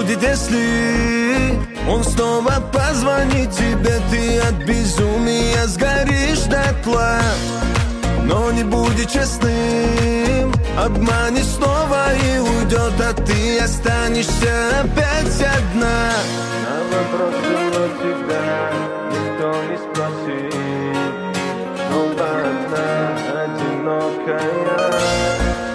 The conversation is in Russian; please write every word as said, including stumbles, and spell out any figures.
будет, если он снова позвонит тебе? Ты от безумия сгоришь дотла, но не будет честным, обманет снова и уйдет, а ты останешься опять одна. На вопросы вновь